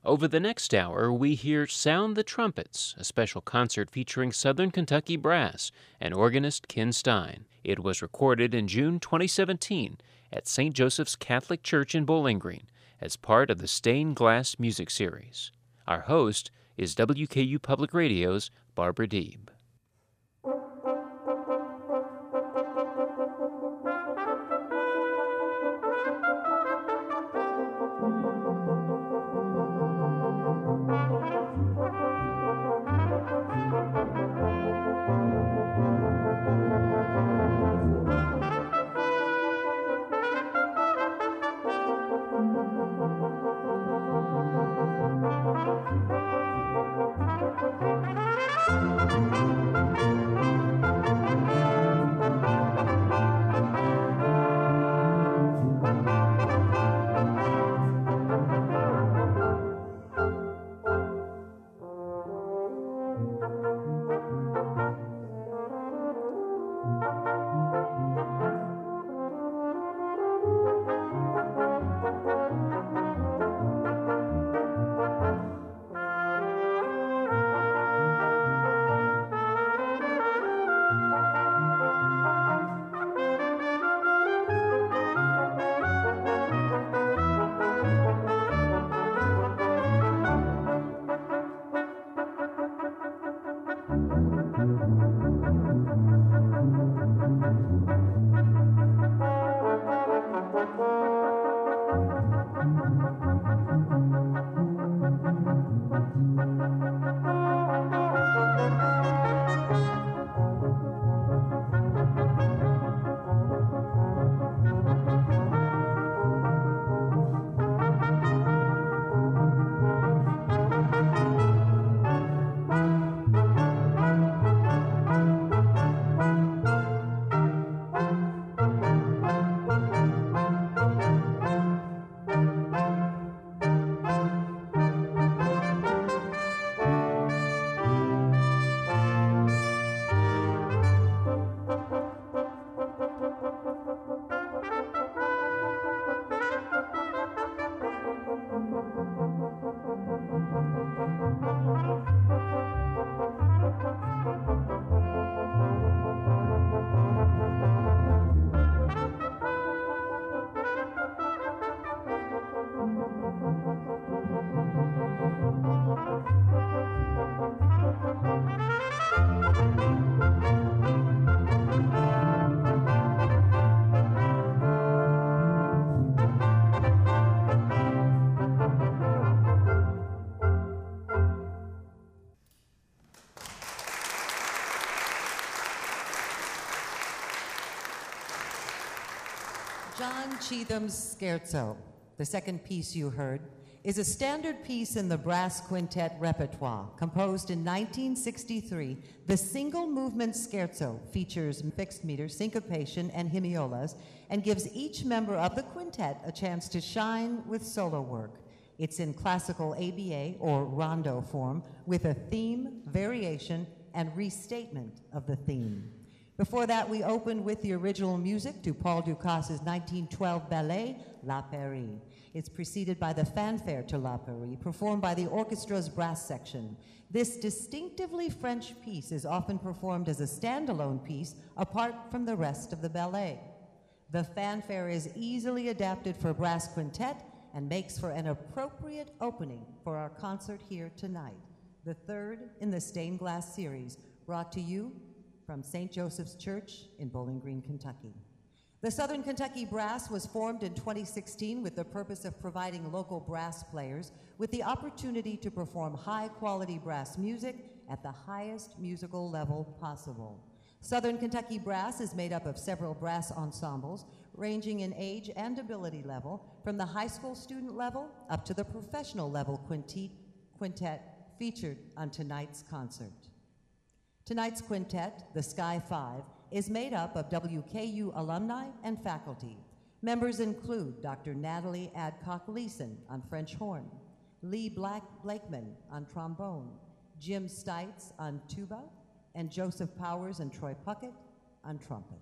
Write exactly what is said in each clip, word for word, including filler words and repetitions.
Over the next hour, we hear Sound the Trumpets, a special concert featuring Southern Kentucky Brass and organist Ken Stein. It was recorded in June twenty seventeen at Saint Joseph's Catholic Church in Bowling Green as part of the Stained Glass Music Series. Our host is W K U Public Radio's Barbara Deeb. John Cheatham's Scherzo, the second piece you heard, is a standard piece in the brass quintet repertoire. Composed in nineteen sixty-three, the single-movement scherzo features fixed meter, syncopation, and hemiolas, and gives each member of the quintet a chance to shine with solo work. It's in classical A B A, or rondo form, with a theme, variation, and restatement of the theme. Before that, we opened with the original music to Paul Ducasse's nineteen twelve ballet, La Pairie. It's preceded by the fanfare to La Pairie, performed by the orchestra's brass section. This distinctively French piece is often performed as a standalone piece apart from the rest of the ballet. The fanfare is easily adapted for brass quintet and makes for an appropriate opening for our concert here tonight, the third in the Stained Glass series, brought to you from Saint Joseph's Church in Bowling Green, Kentucky. The Southern Kentucky Brass was formed in twenty sixteen with the purpose of providing local brass players with the opportunity to perform high-quality brass music at the highest musical level possible. Southern Kentucky Brass is made up of several brass ensembles ranging in age and ability level, from the high school student level up to the professional level quintet, quintet featured on tonight's concert. Tonight's quintet, the Sky Five, is made up of W K U alumni and faculty. Members include Doctor Natalie Adcock-Leeson on French horn, Lee Black Blakeman on trombone, Jim Stites on tuba, and Joseph Powers and Troy Puckett on trumpet.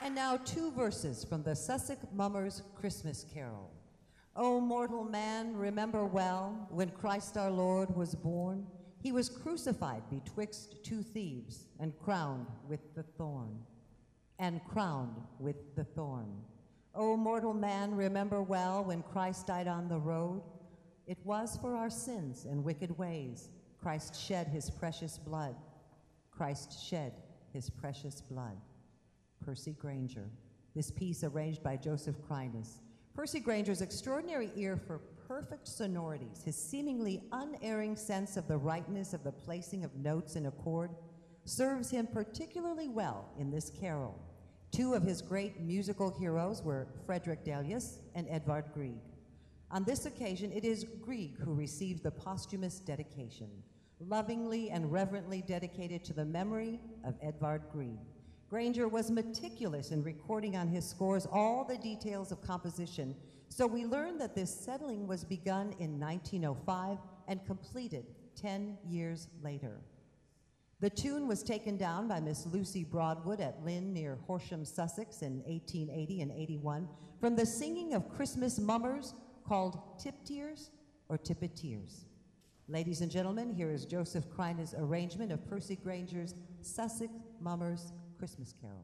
And now two verses from the Sussex Mummers' Christmas Carol. O mortal man, remember well, when Christ our Lord was born, he was crucified betwixt two thieves, and crowned with the thorn, and crowned with the thorn. O mortal man, remember well, when Christ died on the road, it was for our sins and wicked ways Christ shed his precious blood. Christ shed his precious blood. Percy Grainger. This piece arranged by Joseph Crines. Percy Grainger's extraordinary ear for perfect sonorities, his seemingly unerring sense of the rightness of the placing of notes in accord, serves him particularly well in this carol. Two of his great musical heroes were Frederick Delius and Edvard Grieg. On this occasion, it is Grieg who receives the posthumous dedication, lovingly and reverently dedicated to the memory of Edvard Grieg. Grainger was meticulous in recording on his scores all the details of composition, so we learn that this settling was begun in nineteen oh five and completed ten years later. The tune was taken down by Miss Lucy Broadwood at Lynn near Horsham, Sussex in eighteen eighty and eighty-one from the singing of Christmas mummers called Tipteers or Tippeteers. Ladies and gentlemen, here is Joseph Crines' arrangement of Percy Grainger's Sussex Mummers' Christmas Carol.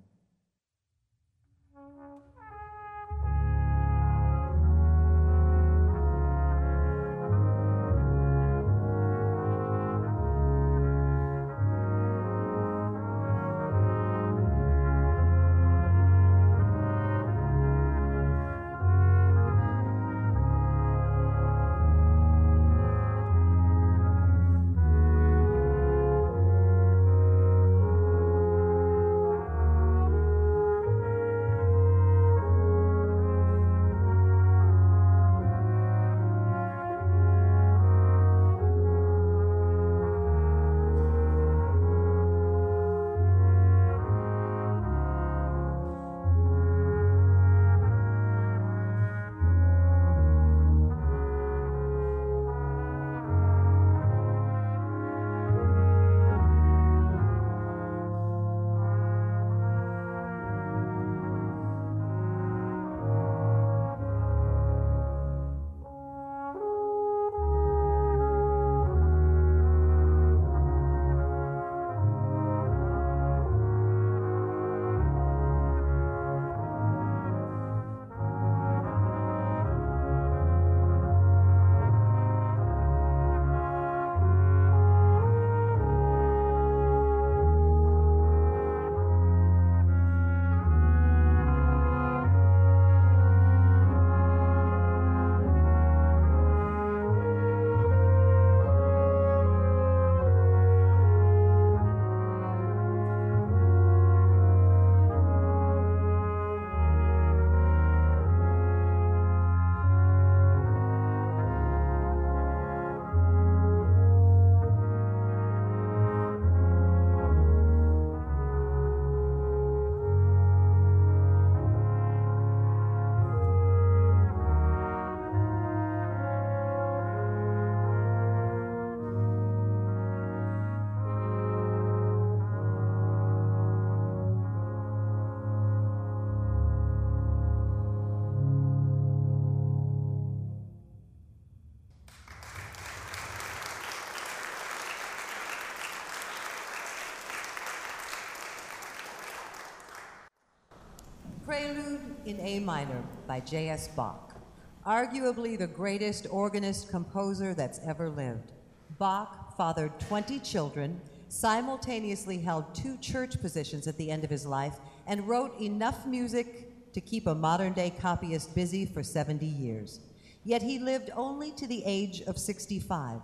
Prelude in A minor by J S Bach, arguably the greatest organist composer that's ever lived. Bach fathered twenty children, simultaneously held two church positions at the end of his life, and wrote enough music to keep a modern-day copyist busy for seventy years. Yet he lived only to the age of sixty-five.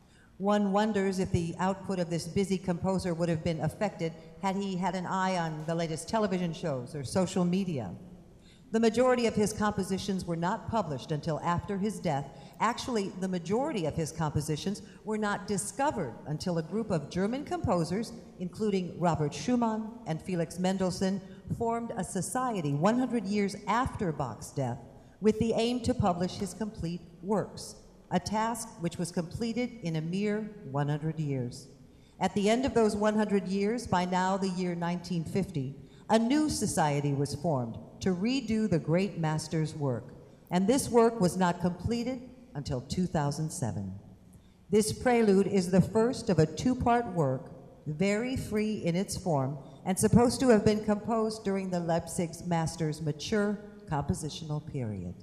One wonders if the output of this busy composer would have been affected had he had an eye on the latest television shows or social media. The majority of his compositions were not published until after his death. Actually, the majority of his compositions were not discovered until a group of German composers, including Robert Schumann and Felix Mendelssohn, formed a society one hundred years after Bach's death with the aim to publish his complete works, a task which was completed in a mere one hundred years. At the end of those one hundred years, by now the year nineteen fifty, a new society was formed to redo the great master's work, and this work was not completed until two thousand seven. This prelude is the first of a two-part work, very free in its form, and supposed to have been composed during the Leipzig master's mature compositional period.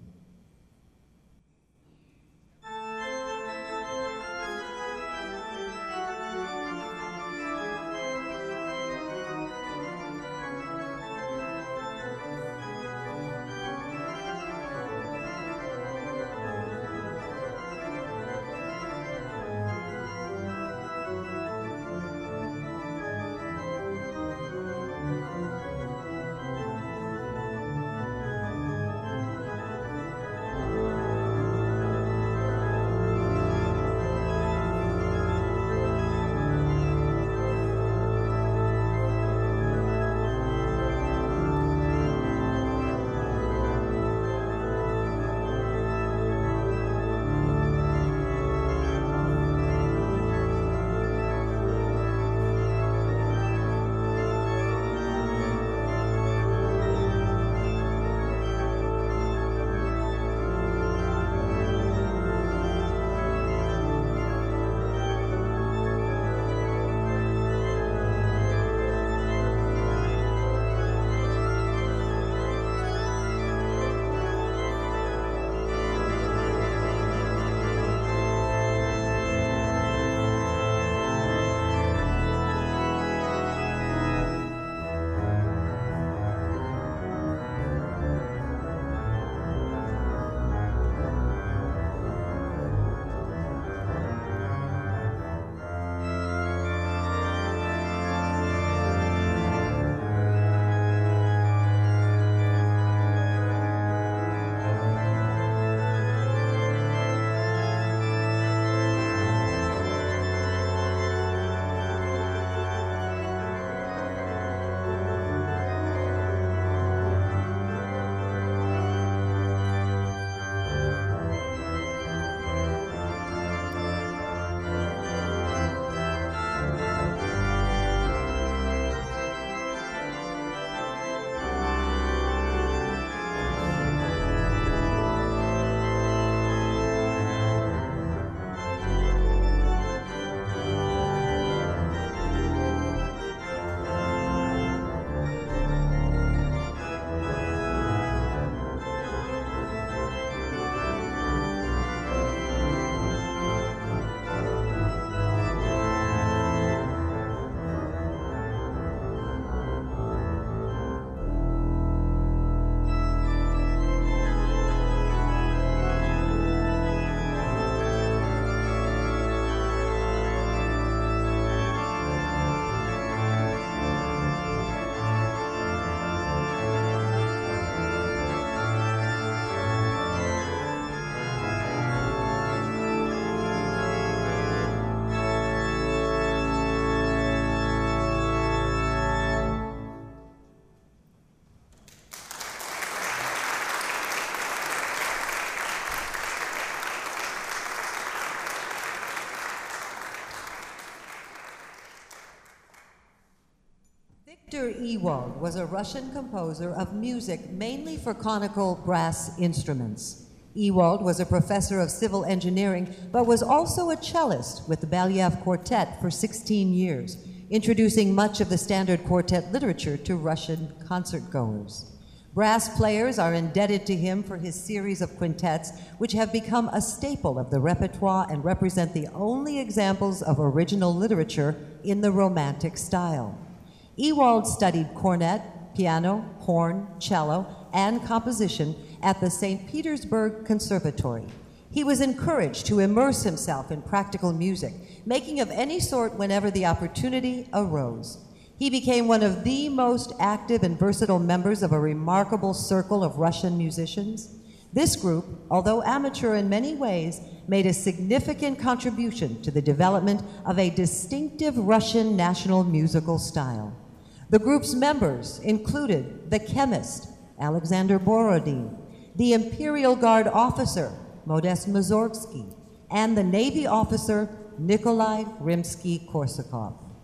Victor Ewald was a Russian composer of music mainly for conical brass instruments. Ewald was a professor of civil engineering, but was also a cellist with the Belyaev Quartet for sixteen years, introducing much of the standard quartet literature to Russian concertgoers. Brass players are indebted to him for his series of quintets, which have become a staple of the repertoire and represent the only examples of original literature in the Romantic style. Ewald studied cornet, piano, horn, cello, and composition at the Saint Petersburg Conservatory. He was encouraged to immerse himself in practical music, making of any sort whenever the opportunity arose. He became one of the most active and versatile members of a remarkable circle of Russian musicians. This group, although amateur in many ways, made a significant contribution to the development of a distinctive Russian national musical style. The group's members included the chemist, Alexander Borodin, the Imperial Guard officer, Modest Mussorgsky, and the Navy officer, Nikolai Rimsky-Korsakov.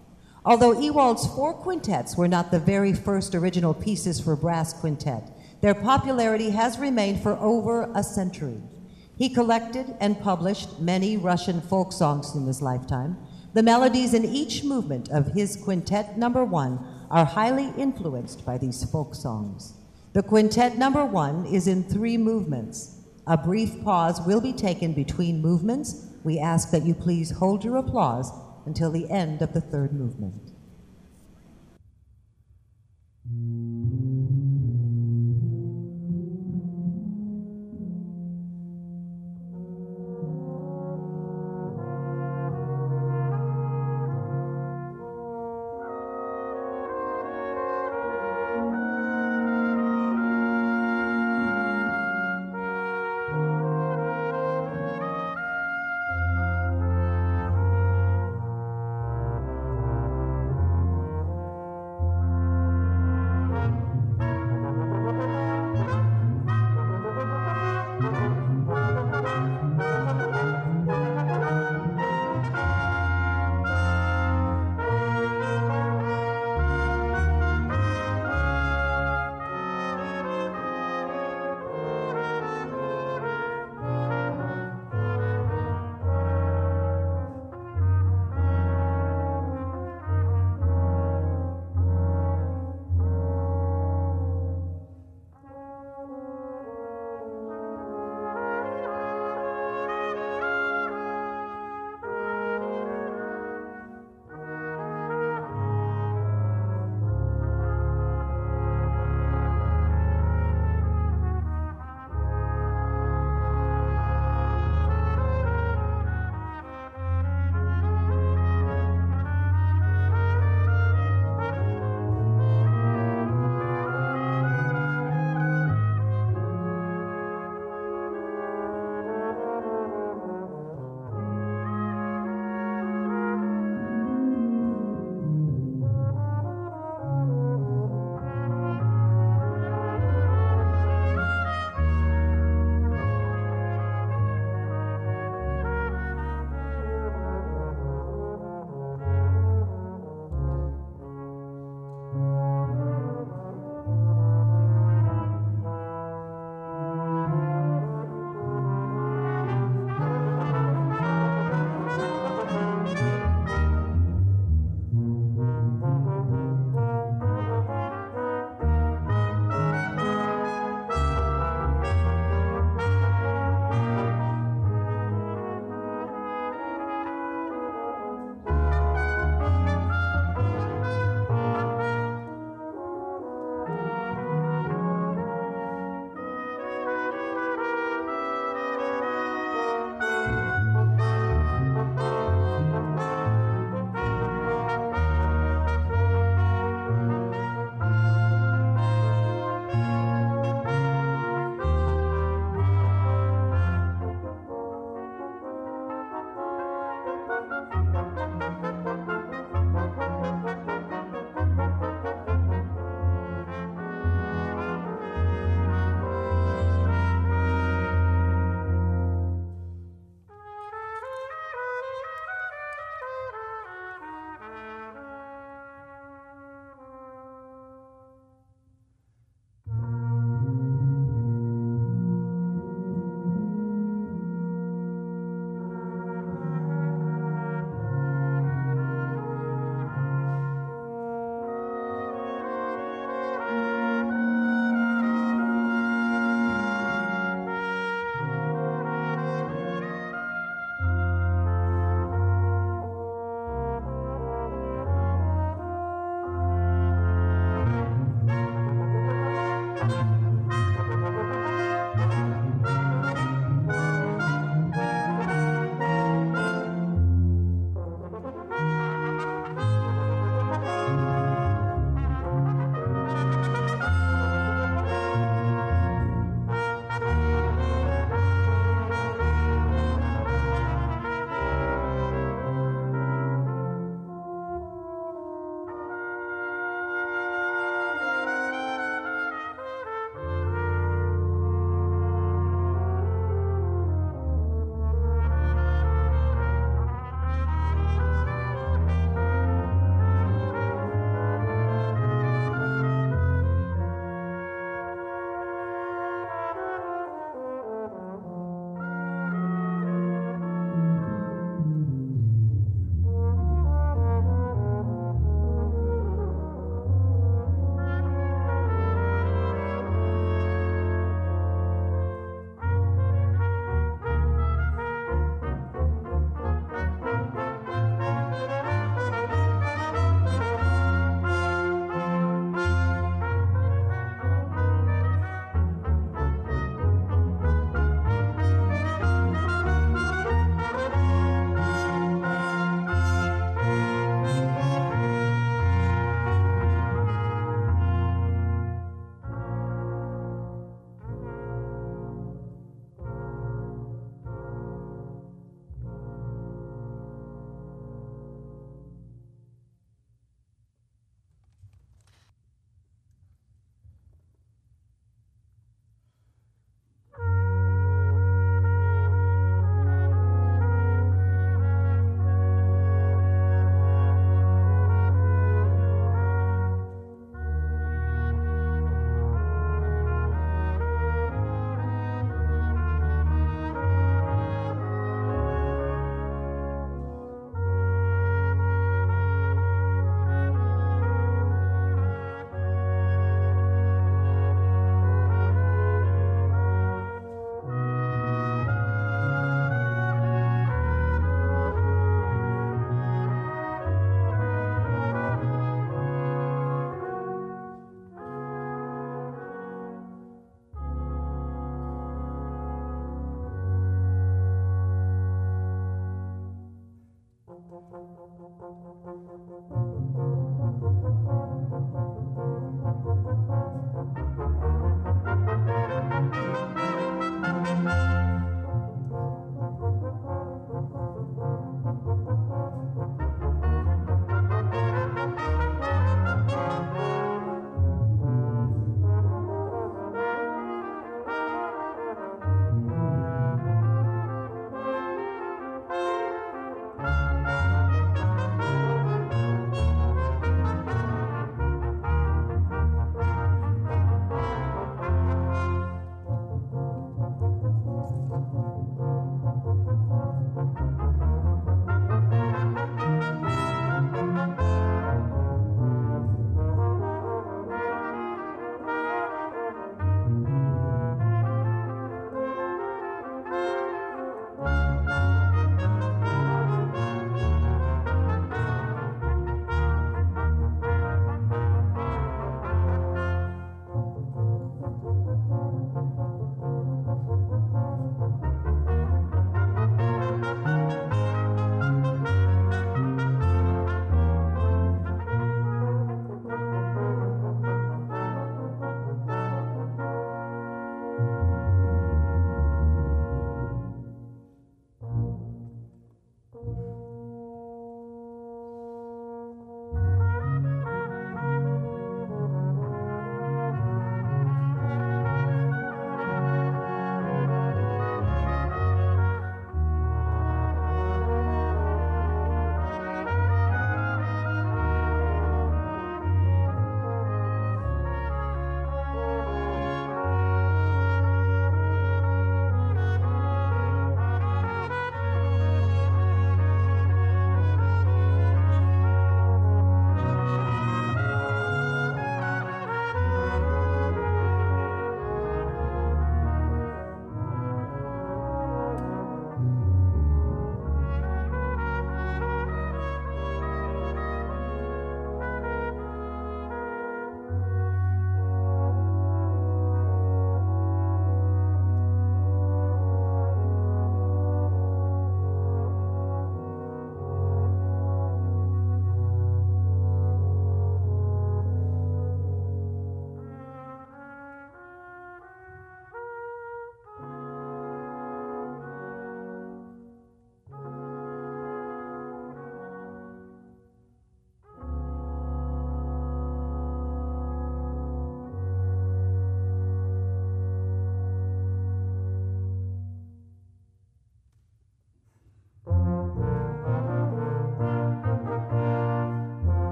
Although Ewald's four quintets were not the very first original pieces for brass quintet, their popularity has remained for over a century. He collected and published many Russian folk songs in his lifetime. The melodies in each movement of his quintet number one are highly influenced by these folk songs. The quintet number one is in three movements. A brief pause will be taken between movements. We ask that you please hold your applause until the end of the third movement.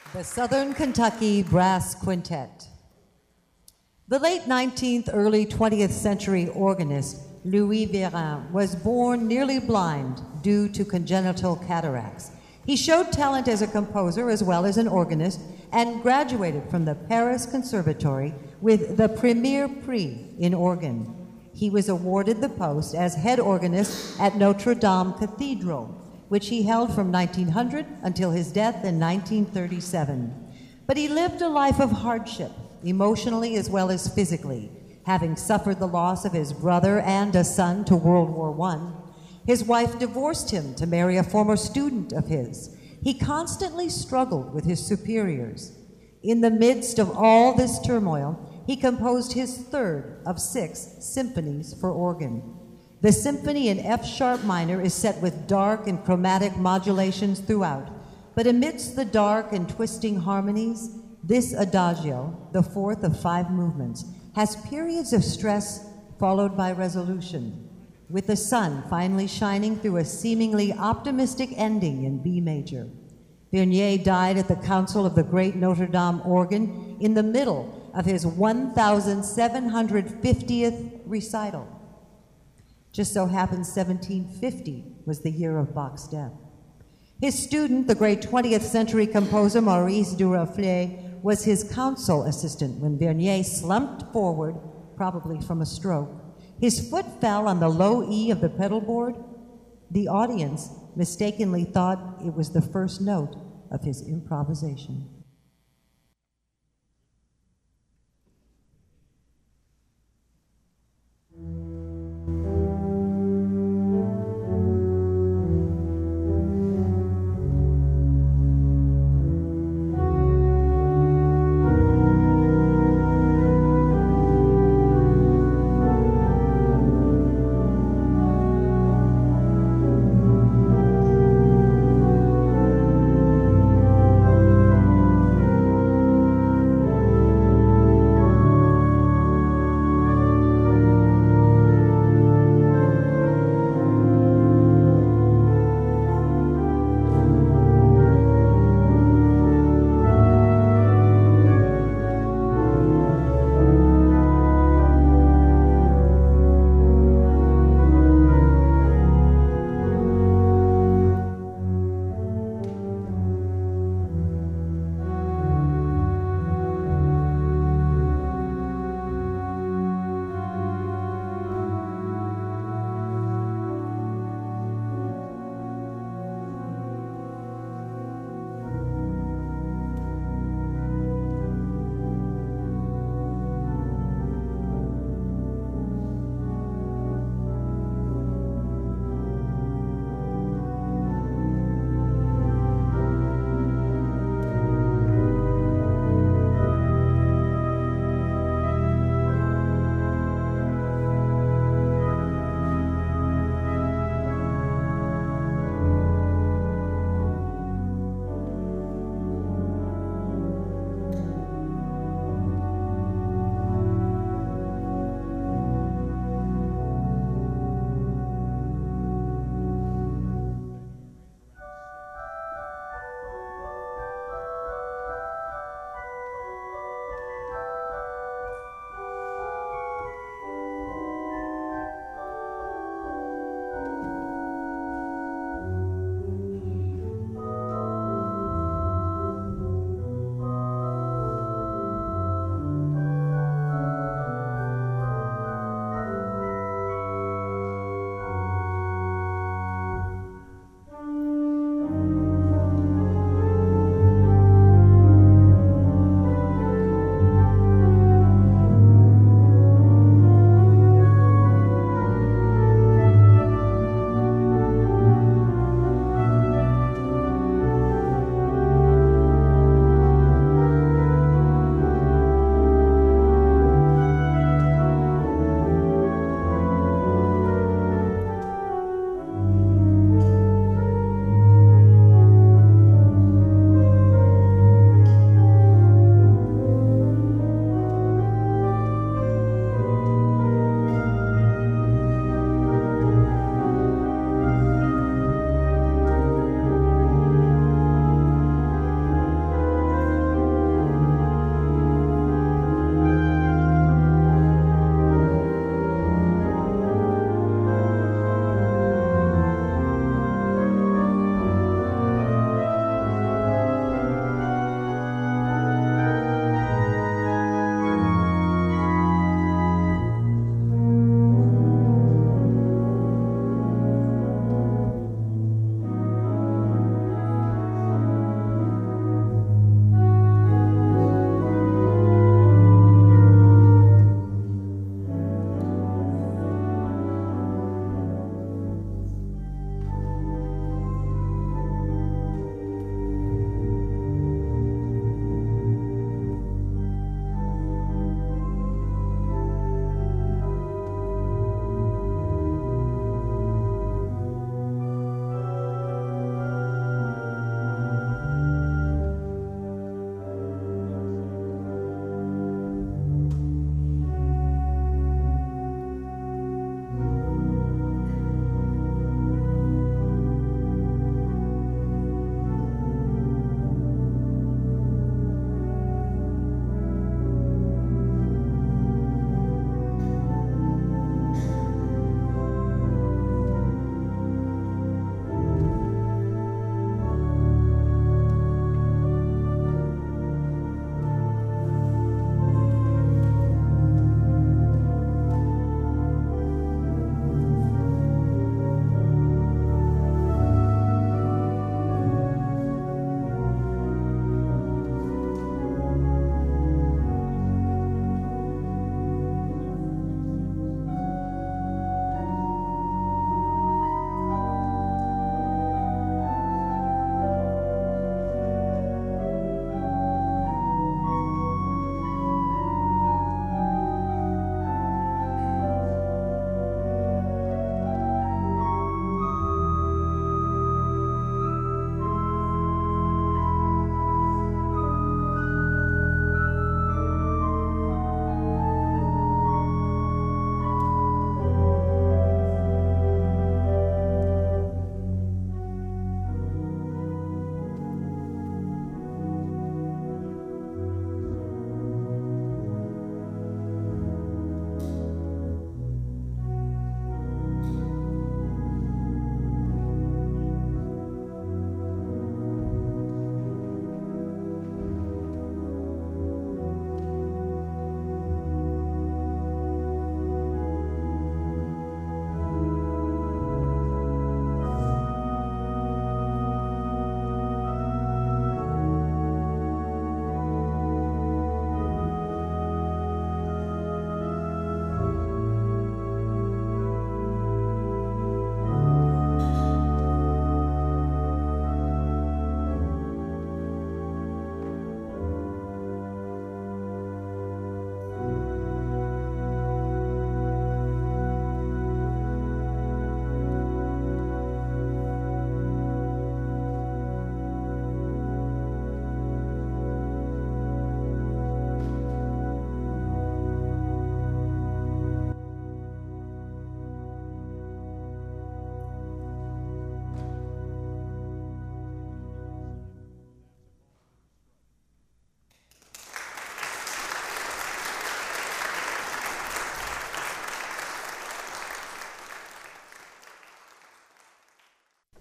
The Southern Kentucky Brass Quintet. The late nineteenth, early twentieth century organist Louis Vérin was born nearly blind due to congenital cataracts. He showed talent as a composer as well as an organist and graduated from the Paris Conservatory with the Premier Prix in organ. He was awarded the post as head organist at Notre Dame Cathedral, which he held from nineteen hundred until his death in nineteen thirty-seven. But he lived a life of hardship, emotionally as well as physically, having suffered the loss of his brother and a son to World War One. His wife divorced him to marry a former student of his. He constantly struggled with his superiors. In the midst of all this turmoil, he composed his third of six symphonies for organ. The symphony in F sharp minor is set with dark and chromatic modulations throughout, but amidst the dark and twisting harmonies, this adagio, the fourth of five movements, has periods of stress followed by resolution, with the sun finally shining through a seemingly optimistic ending in B major. Bernier died at the Council of the Great Notre Dame organ in the middle of his one thousand seven hundred fiftieth recital. Just so happens seventeen fifty was the year of Bach's death. His student, the great twentieth century composer Maurice Duruflé, was his counsel assistant when Bernier slumped forward, probably from a stroke. His foot fell on the low E of the pedal board. The audience mistakenly thought it was the first note of his improvisation.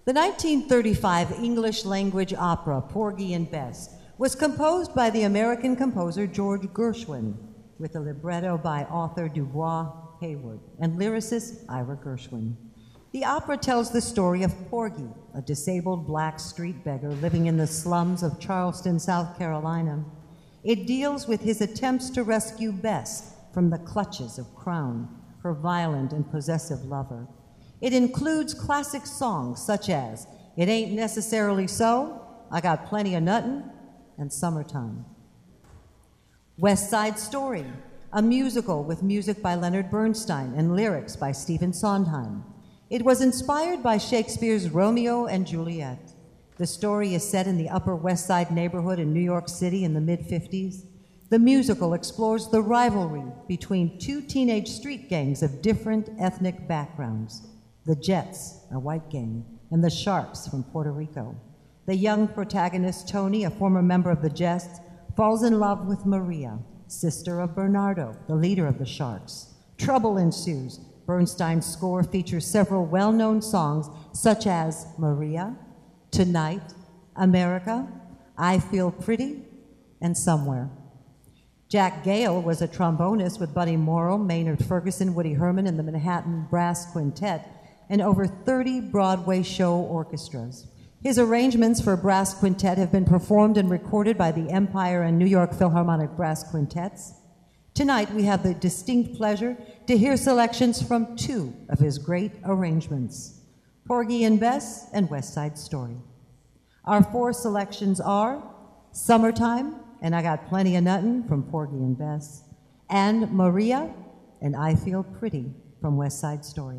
The nineteen thirty-five English-language opera Porgy and Bess was composed by the American composer George Gershwin, with a libretto by author Dubois Hayward and lyricist Ira Gershwin. The opera tells the story of Porgy, a disabled black street beggar living in the slums of Charleston, South Carolina. It deals with his attempts to rescue Bess from the clutches of Crown, her violent and possessive lover. It includes classic songs such as It Ain't Necessarily So, I Got Plenty of Nuttin', and Summertime. West Side Story, a musical with music by Leonard Bernstein and lyrics by Stephen Sondheim. It was inspired by Shakespeare's Romeo and Juliet. The story is set in the Upper West Side neighborhood in New York City in the mid fifties. The musical explores the rivalry between two teenage street gangs of different ethnic backgrounds, the Jets, a white gang, and the Sharks from Puerto Rico. The young protagonist, Tony, a former member of the Jets, falls in love with Maria, sister of Bernardo, the leader of the Sharks. Trouble ensues. Bernstein's score features several well-known songs such as Maria, Tonight, America, I Feel Pretty, and Somewhere. Jack Gale was a trombonist with Buddy Morrow, Maynard Ferguson, Woody Herman, and the Manhattan Brass Quintet, and over thirty Broadway show orchestras. His arrangements for brass quintet have been performed and recorded by the Empire and New York Philharmonic Brass Quintets. Tonight, we have the distinct pleasure to hear selections from two of his great arrangements, Porgy and Bess and West Side Story. Our four selections are Summertime and I Got Plenty of Nuttin' from Porgy and Bess, and Maria and I Feel Pretty from West Side Story.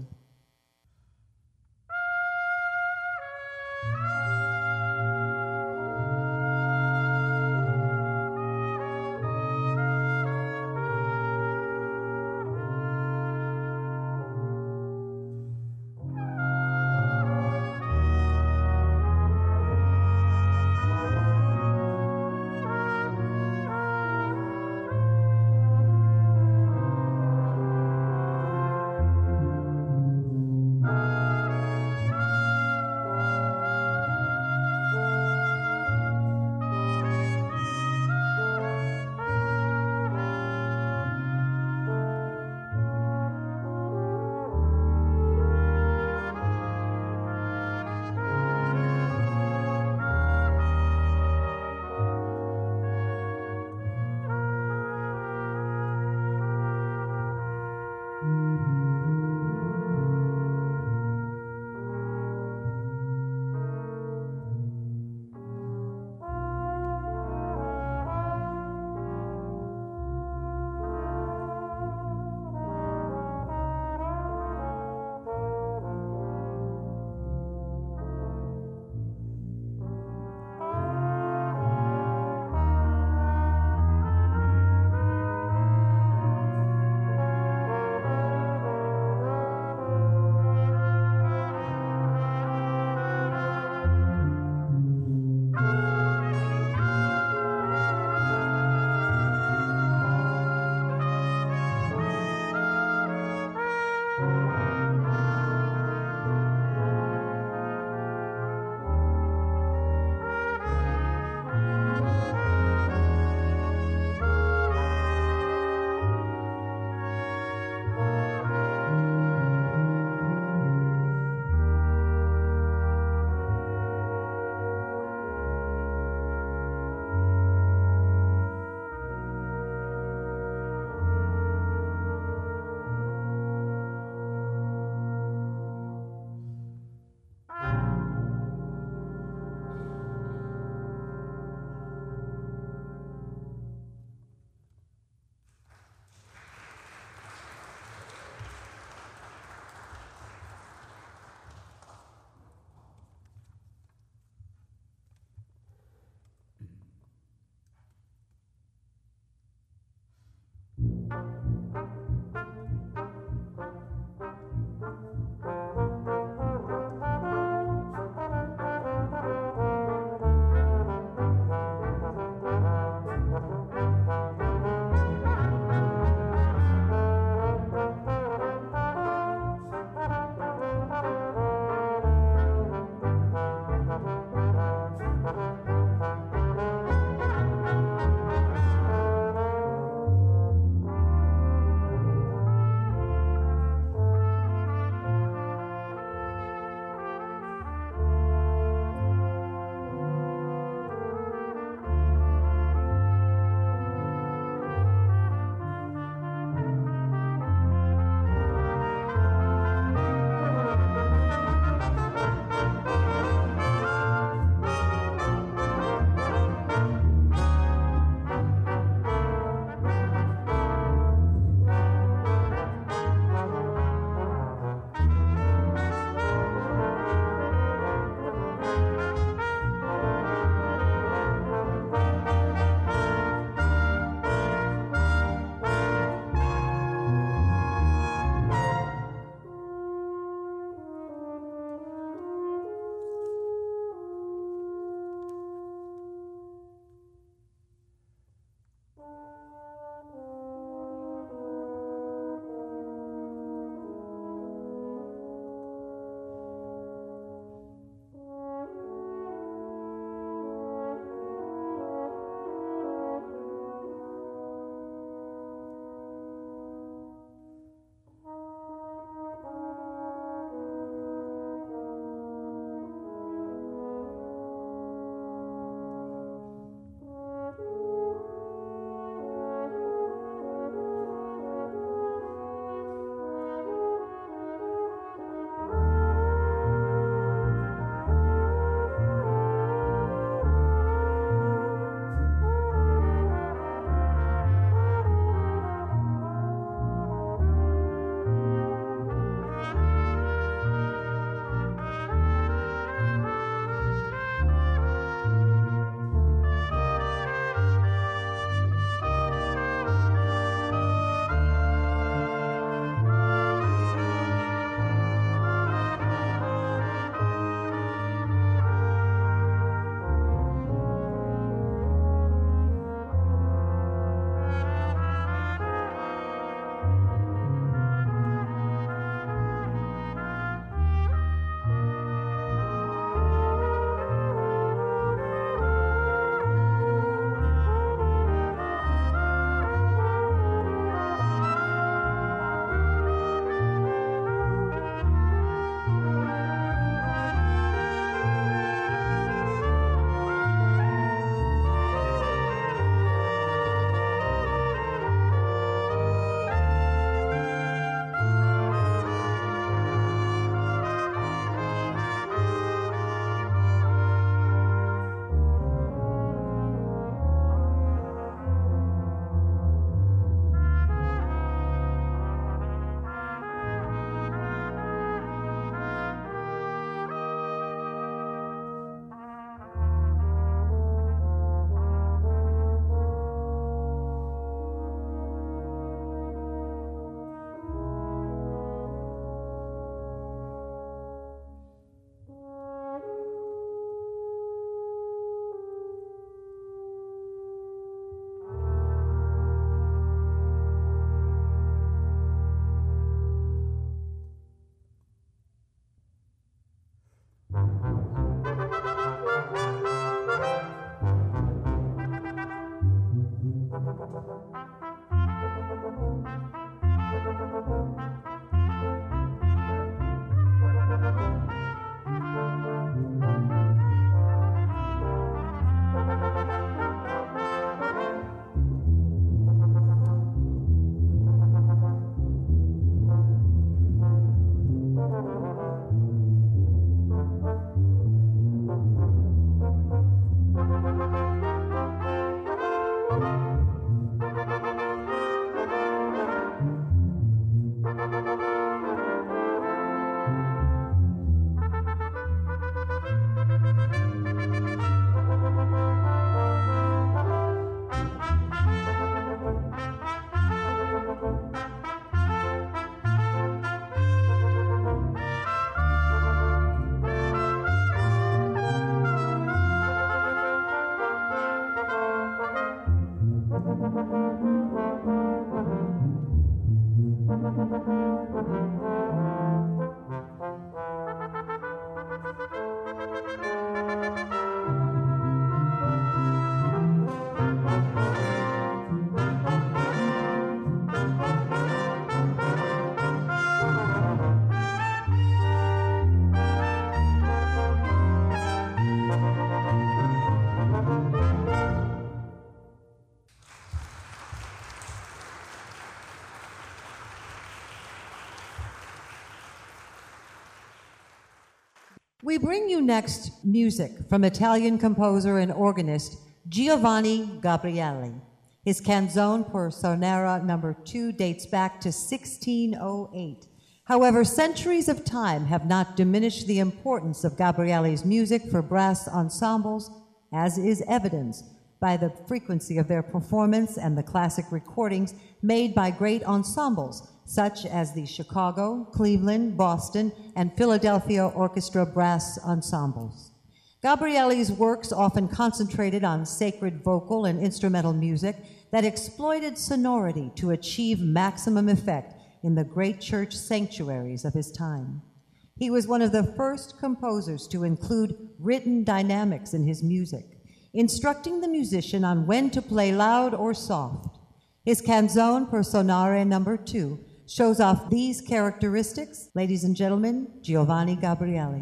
We bring you next music from Italian composer and organist Giovanni Gabrieli. His Canzone per Sonera number two dates back to sixteen oh eight. However, centuries of time have not diminished the importance of Gabrieli's music for brass ensembles, as is evidenced by the frequency of their performance and the classic recordings made by great ensembles, such as the Chicago, Cleveland, Boston, and Philadelphia Orchestra brass ensembles. Gabrieli's works often concentrated on sacred vocal and instrumental music that exploited sonority to achieve maximum effect in the great church sanctuaries of his time. He was one of the first composers to include written dynamics in his music, instructing the musician on when to play loud or soft. His Canzone per Sonare number two shows off these characteristics. Ladies and gentlemen, Giovanni Gabrieli.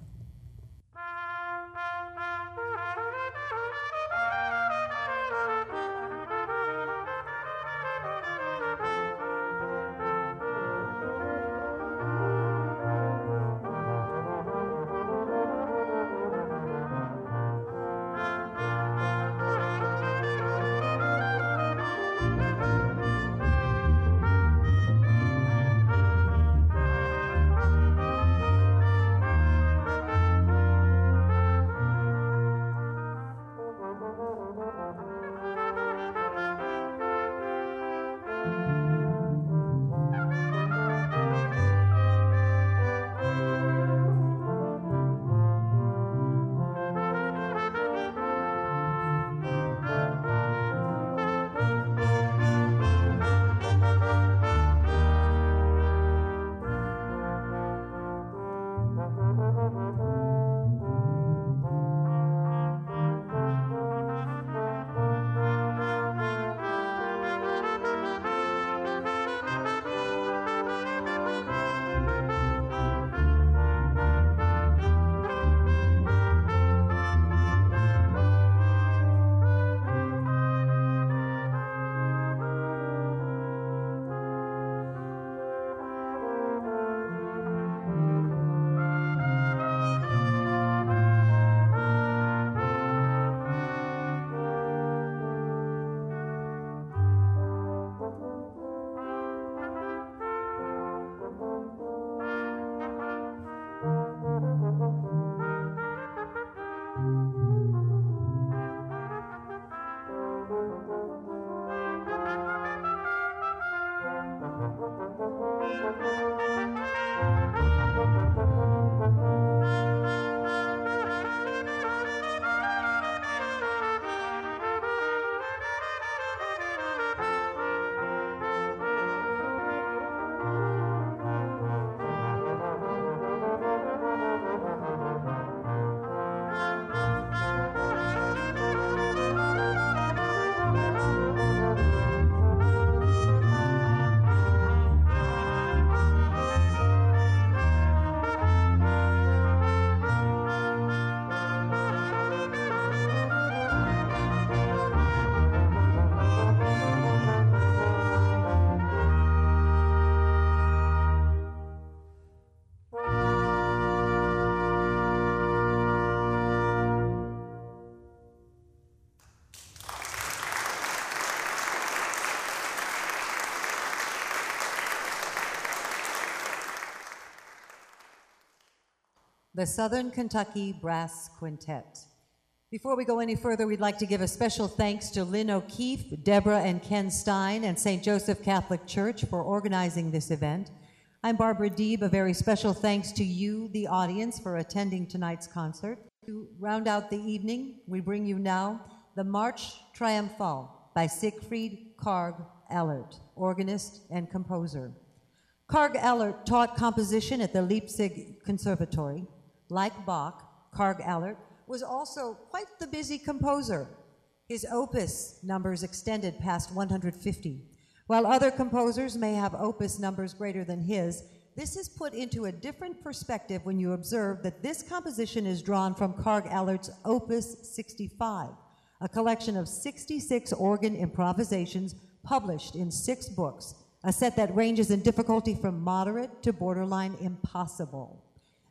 The Southern Kentucky Brass Quintet. Before we go any further, we'd like to give a special thanks to Lynn O'Keefe, Deborah and Ken Stein, and Saint Joseph Catholic Church for organizing this event. I'm Barbara Deeb. A very special thanks to you, the audience, for attending tonight's concert. To round out the evening, we bring you now the March Triomphale by Siegfried Karg Allert, organist and composer. Karg Allert taught composition at the Leipzig Conservatory. Like Bach, Karg Allert was also quite the busy composer. His opus numbers extended past one hundred fifty. While other composers may have opus numbers greater than his, this is put into a different perspective when you observe that this composition is drawn from Karg Allert's Opus sixty-five, a collection of sixty-six organ improvisations published in six books, a set that ranges in difficulty from moderate to borderline impossible.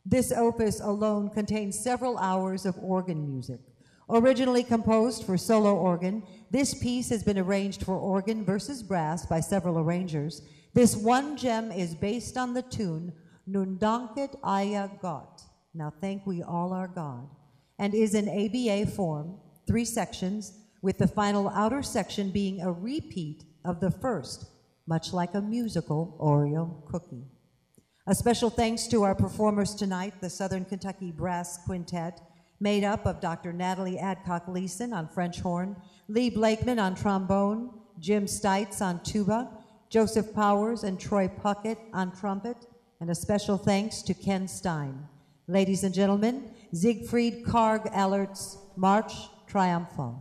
This opus alone contains several hours of organ music. Originally composed for solo organ, this piece has been arranged for organ versus brass by several arrangers. This one gem is based on the tune Nun danket Aya Gott, now thank we all our God, and is in A B A form, three sections, with the final outer section being a repeat of the first, much like a musical Oreo cookie. A special thanks to our performers tonight, the Southern Kentucky Brass Quintet, made up of Doctor Natalie Adcock-Leeson on French horn, Lee Blakeman on trombone, Jim Stites on tuba, Joseph Powers and Troy Puckett on trumpet, and a special thanks to Ken Stein. Ladies and gentlemen, Siegfried Karg Ellert's March Triumphal.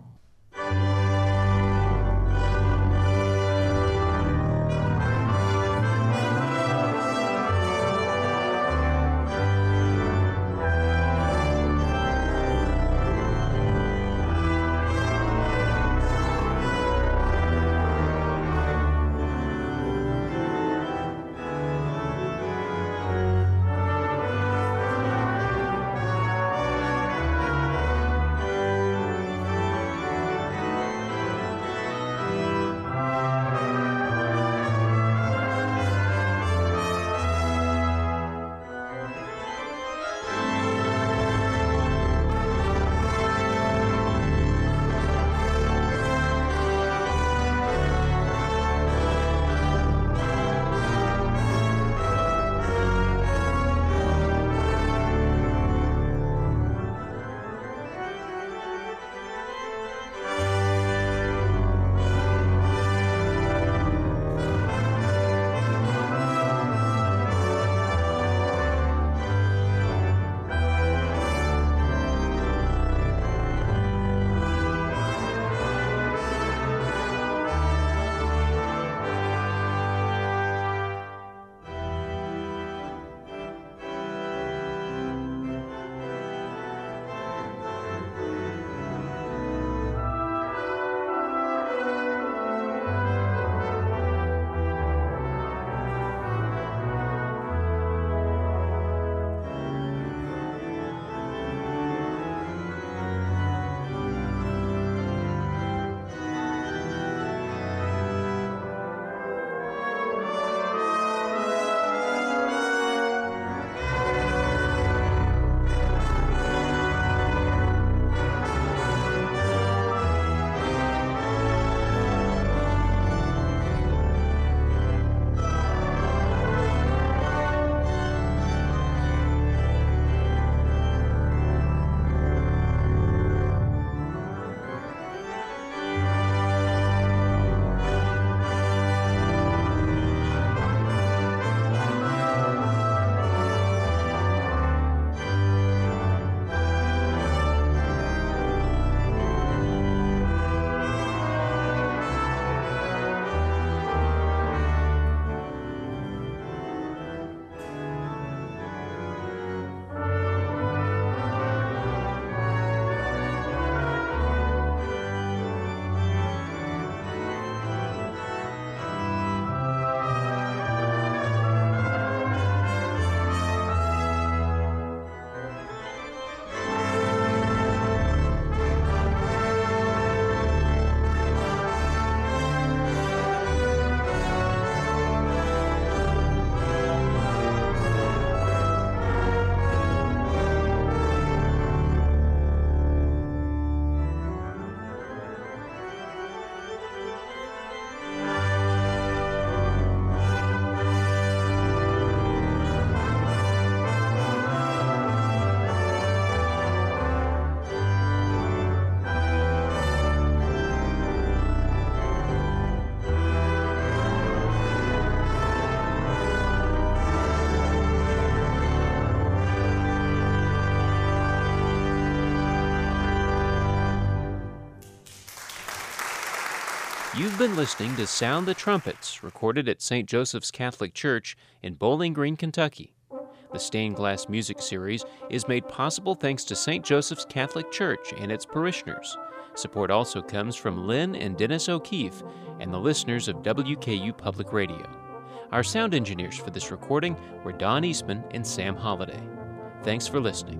You've been listening to Sound the Trumpets, recorded at Saint Joseph's Catholic Church in Bowling Green, Kentucky. The Stained Glass Music Series is made possible thanks to Saint Joseph's Catholic Church and its parishioners. Support also comes from Lynn and Dennis O'Keefe and the listeners of W K U Public Radio. Our sound engineers for this recording were Don Eastman and Sam Holliday. Thanks for listening.